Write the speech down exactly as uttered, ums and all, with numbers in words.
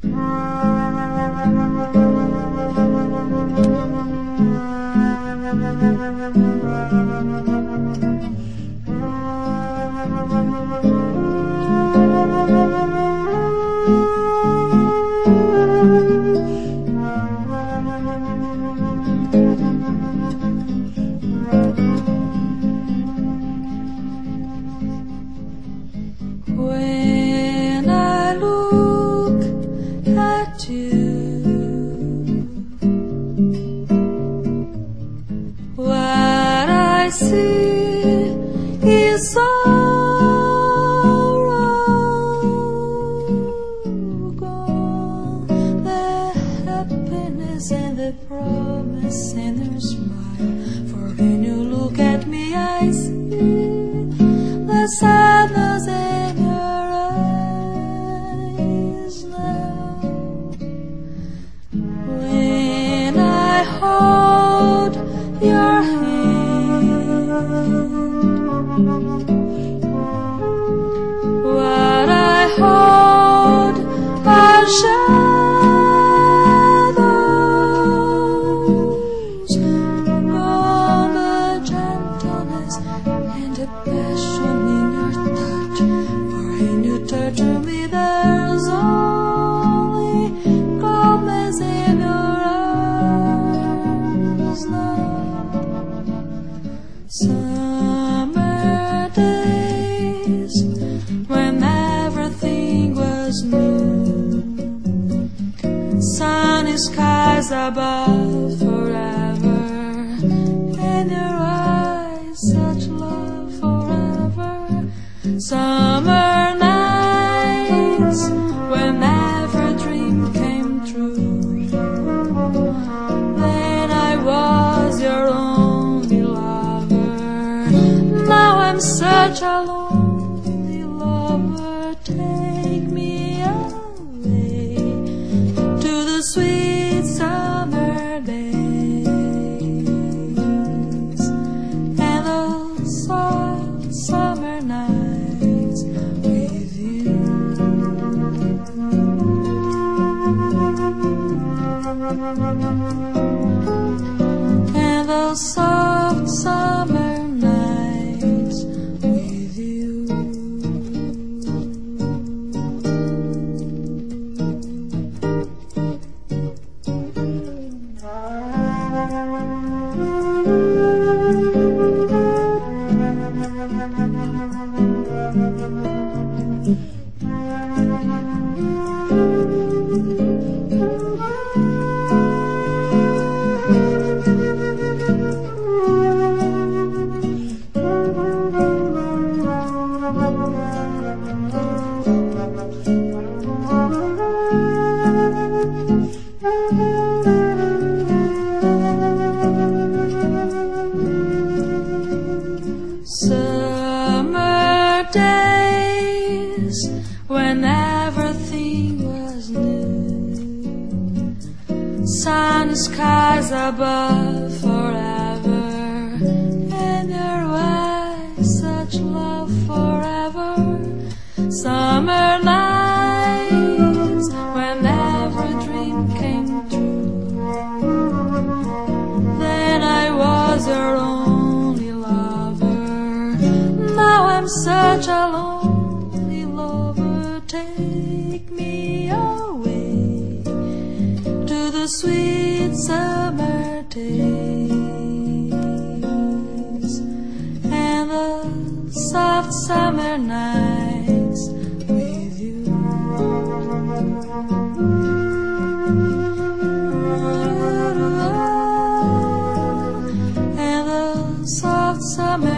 When I look at you, what I see is sorrow gone, the happiness and the promise and her smile. For when you look at me, I see the sadness in your eyes now. When I hold your hand, what I hold are shadows, gone the gentleness and the passion in your touch. For when you turn to me, there's only calmness in your eyes now. Summer days when everything was new, sunny skies above forever, and your eyes such love forever. Summer nights when every dream came true, then I was your only lover. Now I'm such a lonely lover. Take me away to the sweet summer days and the soft summer nights with you. And the soft summer nights with you. Summer days when everything was new, sunny skies above forever, and your eyes such love forever. Summer nights when every dream came true, then I was your only lover. Now I'm such a lonely lover. Take me away to the sweet summer days and the soft summer nights with you. And the soft summer